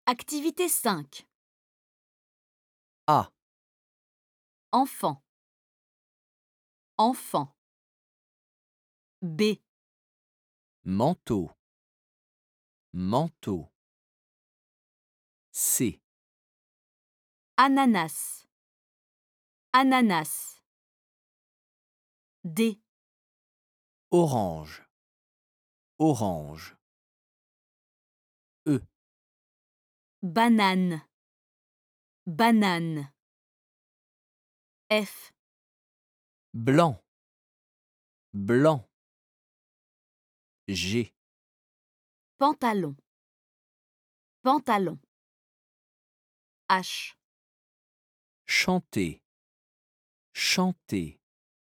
Activité 5. A, Enfant. Enfant. B. manteau, manteau. C, Ananas. Ananas. D. orange, orange. E, Banane. Banane. F. blanc, blanc. G, Pantalon. Pantalon. H. chanter, chanter.